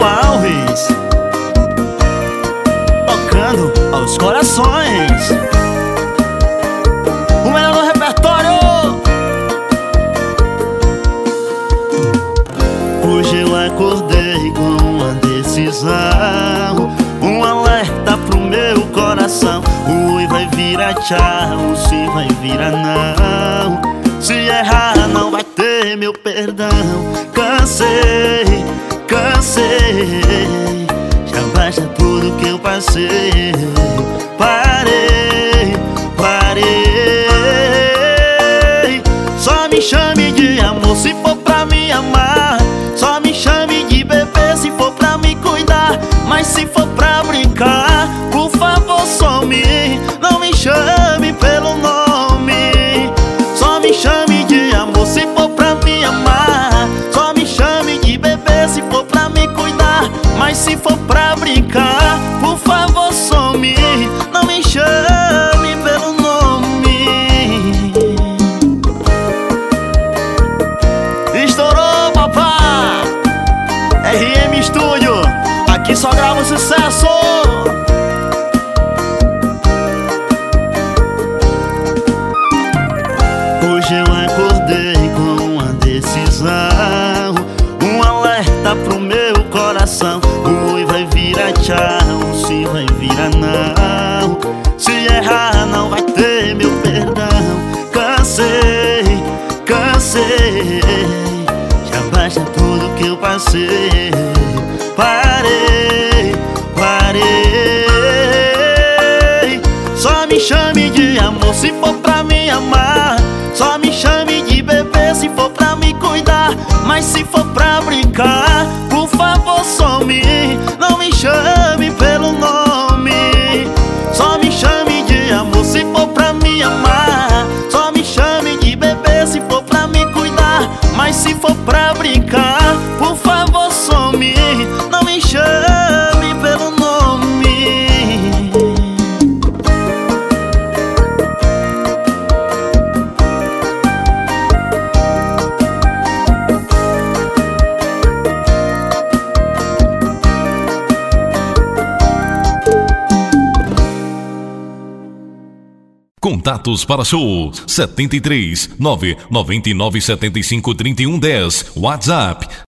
Alves, tocando aos corações. O melhor do repertório. Hoje eu acordei com uma decisão, um alerta pro meu coração. O oi vai virar tchau, o sim vai virar não. Se errar não vai ter meu perdão. Cansei, cansei, já basta tudo que eu passei. Parei, parei. Só me chame de amor se for pra me amar. Só me chame de bebê se for pra me cuidar. Mas se for pra brincar, por favor some. Não me chame pelo nome. Só me chame de amor se for pra me amar. Só me chame de bebê se for pra me cuidar. Mas se for pra brincar, por favor some. Não me chame pelo nome. Estourou, papá! RM Studio, aqui só grava sucesso. Hoje eu acordei com uma decisão, um alerta pro meu coração. O oi vai virar tchau, o sim vai virar não. Se errar não vai ter meu perdão. Cansei, cansei, já basta tudo que eu passei. Parei, parei. Só me chame de amor se for pra me amar. Só me chame de bebê se for pra me cuidar. Mas se for pra brincar, por favor some. Não me chame pelo nome. Só me chame de amor se for pra me amar. Só me chame de bebê se for pra me cuidar. Mas se for pra brincar, por favor some. Não me chame pelo nome. Contatos para show 73 999 75 31 10. WhatsApp